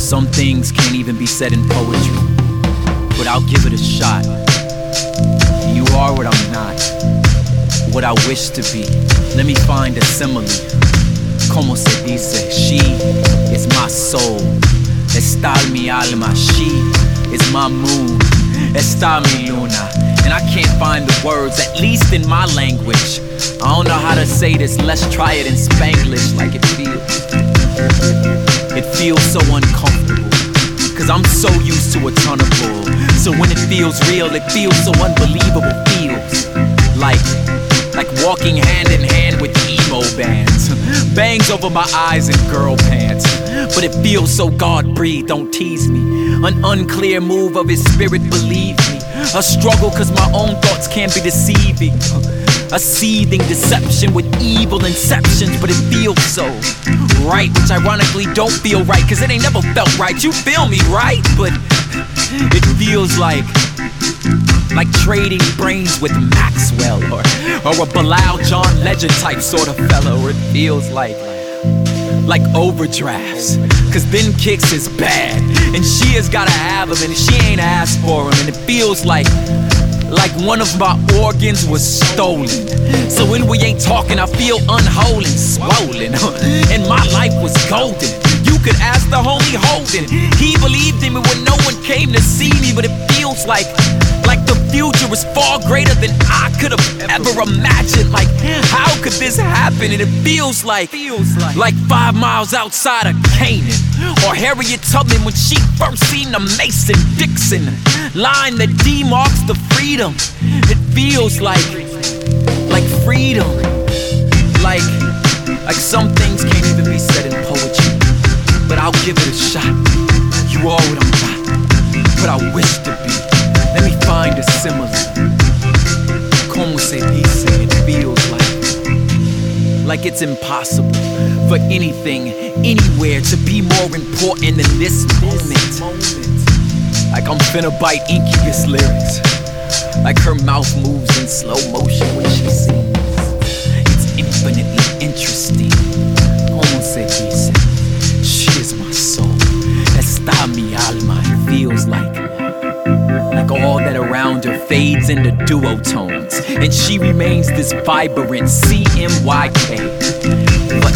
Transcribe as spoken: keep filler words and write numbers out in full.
Some things can't even be said in poetry, but I'll give it a shot. You are what I'm not, what I wish to be. Let me find a simile. Como se dice, she is my soul. Está mi alma, she is my moon. Está mi luna. And I can't find the words, at least in my language. I don't know how to say this, let's try it in Spanglish like it feels. It feels so uncomfortable, cause I'm so used to a ton of bull. So when it feels real, it feels so unbelievable. Feels like, like walking hand in hand with emo bands. Bangs over my eyes and girl pants. But it feels so God-breathed, don't tease me. An unclear move of his spirit, believe me. A struggle cause my own thoughts can't be deceiving. A seething deception with evil inceptions, but it feels so right, which ironically don't feel right, cause it ain't never felt right. You feel me, right? But it feels like like trading brains with Maxwell, or, or a Bilal John Legend type sort of fellow. Or it feels like like overdrafts, cause Ben Kicks is bad, and she has gotta have him, and she ain't asked for him. And it feels like like one of my organs was stolen. So when we ain't talking, I feel unwhole and swollen. And my life was golden. You could ask the homie Holden. He believed in me when no one came to see me. But it feels like like the future is far greater than I could have ever imagined. Like, how could this happen? And it feels like like five miles outside of Canaan, or Harriet Tubman when she first seen the Mason-Dixon line that demarks the freedom. It feels like like freedom, like like some things can't even be said in poetry, but I'll give it a shot. You are what I'm not, but I wish to be. Let me find a simile. Como se dice, it feels like like it's impossible for anything, anywhere to be more important than this moment. Like I'm finna bite Incubus lyrics, like her mouth moves in slow motion when she sings. It's infinitely interesting. Como se dice, she is my soul. Está mi alma. It feels like like all that around her fades into duotones, and she remains this vibrant C M Y K. But